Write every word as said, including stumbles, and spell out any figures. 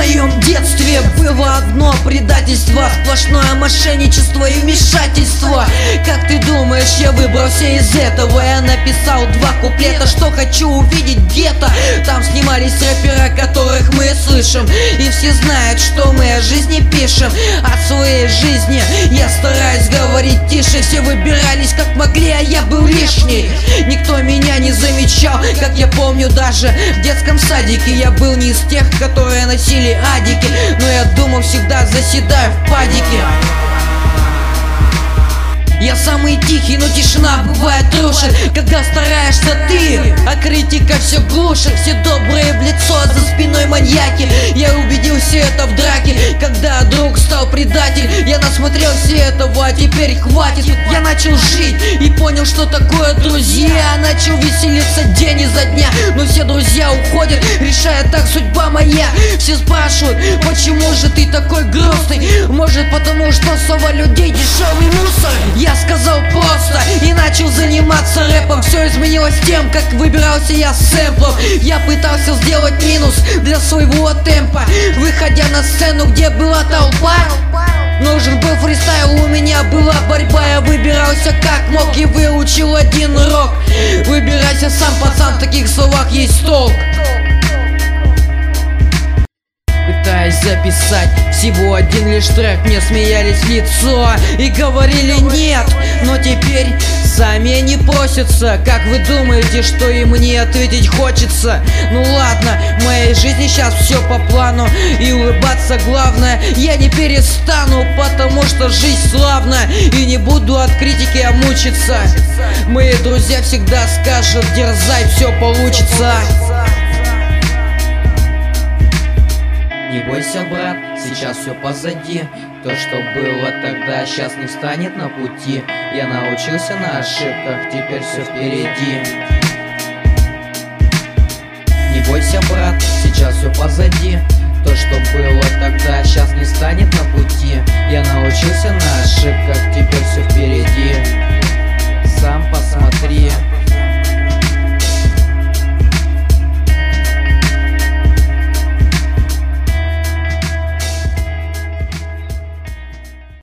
моем детстве было одно предательство, сплошное мошенничество и вмешательство. Как ты думаешь, я выбрался из этого? Я написал два куплета, что хочу увидеть где-то. Там снимались рэперы, о которых мы слышим, и все знают, что мы о жизни пишем. О своей жизни я стараюсь говорить тише. Все выбирались как могли, а я был лишний. Никто меня не замечал, как я помню, даже в детском садике. Я был не из тех, которые носили адики, но я думал, всегда заседаю в падике. Я самый тихий, но тишина бывает рушит, когда стараешься ты, а критика все глушит. Все добрые в лицо, а за спиной маньяки. Я убедился это в драке, когда друг стал предатель. Я насмотрелся этого, а теперь хватит. Я начал жить и понял, что такое друзья. Начал веселиться день изо дня, но все друзья уходят, решая так судьба моя. Все спрашивают, почему же ты такой грустный? Может, потому что сова людей дешевый мусор? Я сказал просто и начал заниматься рэпом. Все изменилось тем, как выбирался я с сэмплов. Я пытался сделать минус для своего темпа, выходя на сцену, где была толпа. Нужен был фристайл, у меня была борьба. Я выбирался как мог и выучил один урок. Выбирайся сам, пацан, в таких словах есть толк. Пытаясь записать всего один лишь трек, мне смеялись в лицо и говорили нет. Но теперь сами они просятся. Как вы думаете, что и мне ответить хочется? Ну ладно, в моей жизни сейчас все по плану, и улыбаться главное я не перестану, потому что жизнь славна, и не буду от критики я мучиться. Мои друзья всегда скажут: дерзай, все получится. Не бойся, брат, сейчас все позади. То, что было тогда, сейчас не встанет на пути. Я научился на ошибках, теперь все впереди. Не бойся, брат, сейчас все позади. То, что было тогда, сейчас не станет на пути. Я научился на ошибках, теперь все впереди.